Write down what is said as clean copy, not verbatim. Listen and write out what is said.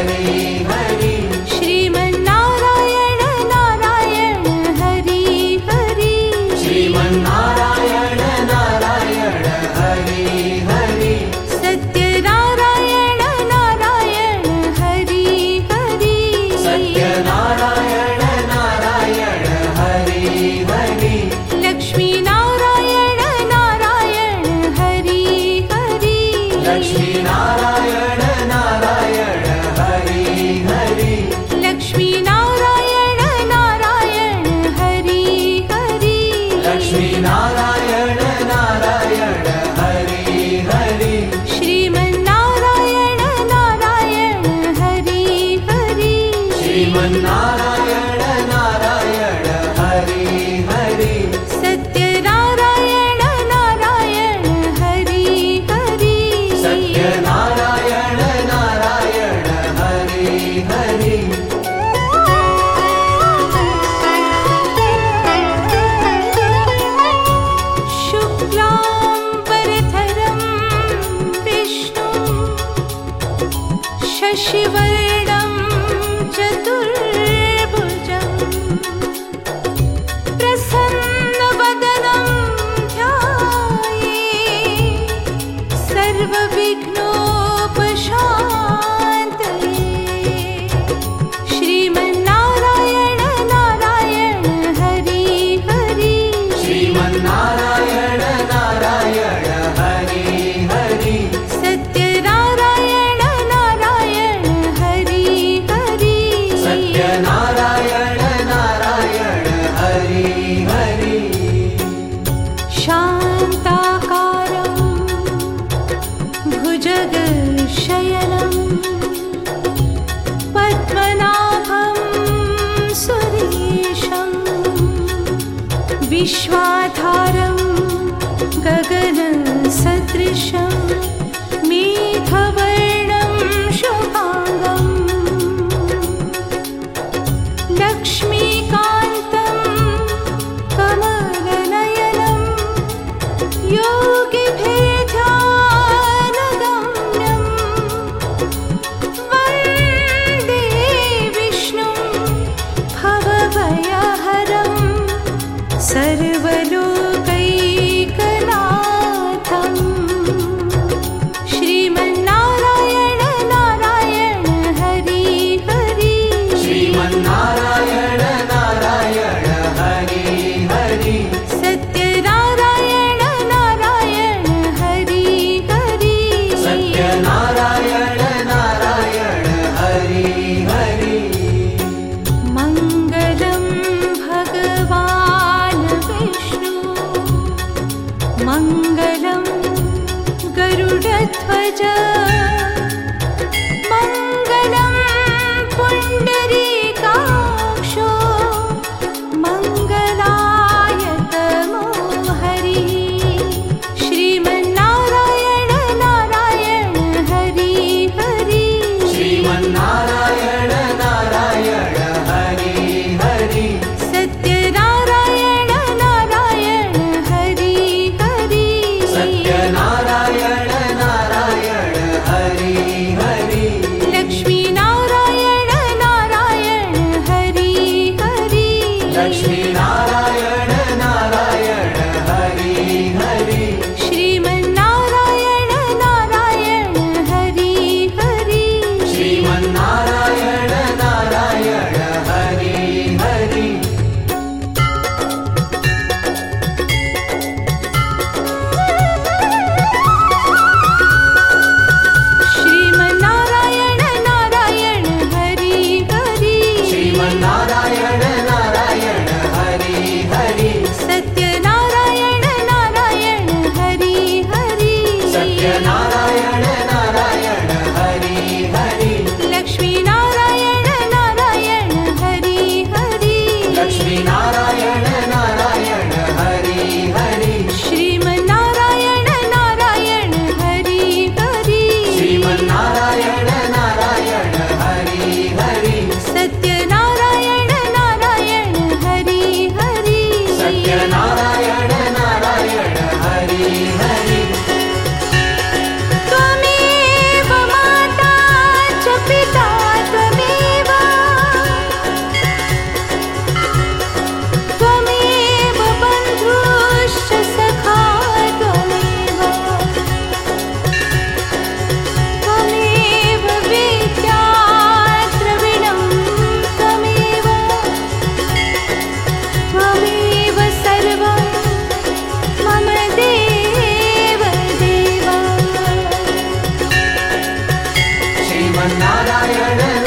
विश्वाधारं गगनसदृशं मेघवर्णं शुभांगं लक्ष्मीकान्तं कमलनयनं योगिभिर्ध्यानगम्यं वन्दे विष्णुं भवभयहरं सर्वलोकैकनाथं श्रीमन्नारायण नारायण हरि हरि श्रीमन्नारायण नारायण हरि हरि सत्यनारायण नारायण हरि हरि सत्यनारायण नारायण हरि हरि मङ्गलं भगवान् विष्णु मङ्गलं गरुडध्वज मङ्गलं पुण्डरीकाक्षो मङ्गलायतमो हरिः श्रीमन्नारायण नारायण हरि हरि श्रीमन्नारायण नारायण हरि हरि सत्यनारायण नारायण हरि हरि सत्यनारायण नारायण हरि हरि लक्ष्मीनारायण नारायण हरि हरि लक्ष्मीनारायण नारायण हरि हरि श्रीमन्नारायण नारायण हरि हरि श्रीमन्नारायण नारायण हरि हरि श्रीमन्नारायण नारायण हरि हरि श्रीमन्नारायण नारायण हरि हरि सत्यनारायण नारायण हरि हरि सत्यनारायण नारायण हरि हरि लक्ष्मीनारायण नारायण